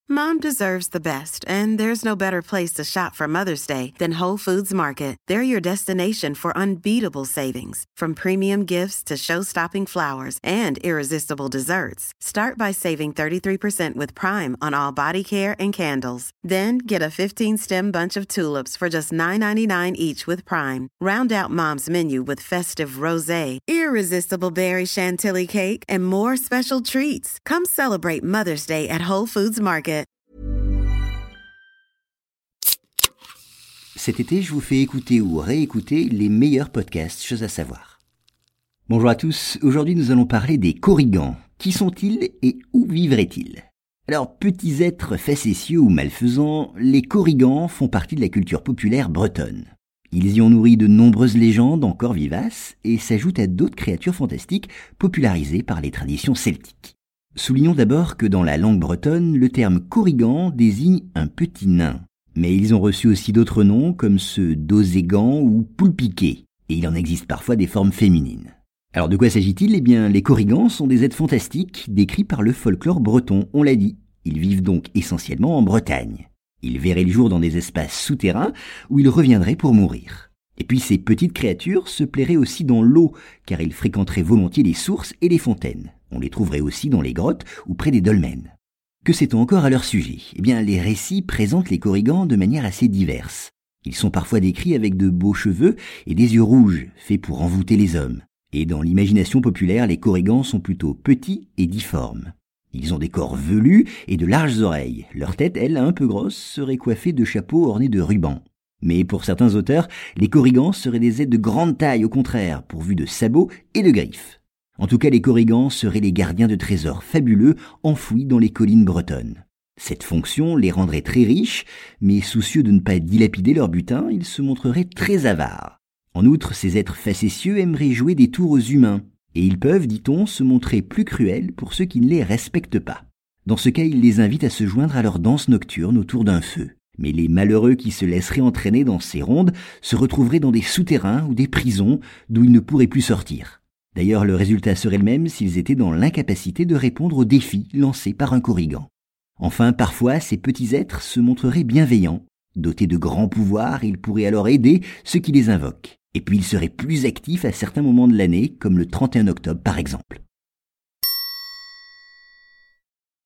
Mom deserves the best, and there's no better place to shop for Mother's Day than Whole Foods Market. They're your destination for unbeatable savings, from premium gifts to show-stopping flowers and irresistible desserts. Start by saving 33% with Prime on all body care and candles. Then get a 15-stem bunch of tulips for just $9.99 each with Prime. Round out Mom's menu with festive rosé, irresistible berry chantilly cake, and more special treats. Come celebrate Mother's Day at Whole Foods Market. Cet été, je vous fais écouter ou réécouter les meilleurs podcasts Choses à savoir. Bonjour à tous, aujourd'hui nous allons parler des korrigans. Qui sont-ils et où vivraient-ils ? Alors, petits êtres facétieux ou malfaisants, les korrigans font partie de la culture populaire bretonne. Ils y ont nourri de nombreuses légendes encore vivaces et s'ajoutent à d'autres créatures fantastiques popularisées par les traditions celtiques. Soulignons d'abord que dans la langue bretonne, le terme korrigan désigne un petit nain. Mais ils ont reçu aussi d'autres noms comme ceux d'Ozégan ou Poulpiqué, et il en existe parfois des formes féminines. Alors de quoi s'agit-il ? Eh bien, les korrigans sont des êtres fantastiques décrits par le folklore breton, on l'a dit. Ils vivent donc essentiellement en Bretagne. Ils verraient le jour dans des espaces souterrains où ils reviendraient pour mourir. Et puis ces petites créatures se plairaient aussi dans l'eau, car ils fréquenteraient volontiers les sources et les fontaines. On les trouverait aussi dans les grottes ou près des dolmens. Que sait-on encore à leur sujet ? Eh bien, les récits présentent les korrigans de manière assez diverse. Ils sont parfois décrits avec de beaux cheveux et des yeux rouges, faits pour envoûter les hommes. Et dans l'imagination populaire, les korrigans sont plutôt petits et difformes. Ils ont des corps velus et de larges oreilles. Leur tête, elle, un peu grosse, serait coiffée de chapeaux ornés de rubans. Mais pour certains auteurs, les korrigans seraient des êtres de grande taille, au contraire, pourvus de sabots et de griffes. En tout cas, les korrigans seraient les gardiens de trésors fabuleux enfouis dans les collines bretonnes. Cette fonction les rendrait très riches, mais soucieux de ne pas dilapider leur butin, ils se montreraient très avares. En outre, ces êtres facétieux aimeraient jouer des tours aux humains, et ils peuvent, dit-on, se montrer plus cruels pour ceux qui ne les respectent pas. Dans ce cas, ils les invitent à se joindre à leur danse nocturne autour d'un feu. Mais les malheureux qui se laisseraient entraîner dans ces rondes se retrouveraient dans des souterrains ou des prisons d'où ils ne pourraient plus sortir. D'ailleurs, le résultat serait le même s'ils étaient dans l'incapacité de répondre aux défis lancés par un korrigan. Enfin, parfois, ces petits êtres se montreraient bienveillants. Dotés de grands pouvoirs, ils pourraient alors aider ceux qui les invoquent. Et puis, ils seraient plus actifs à certains moments de l'année, comme le 31 octobre par exemple.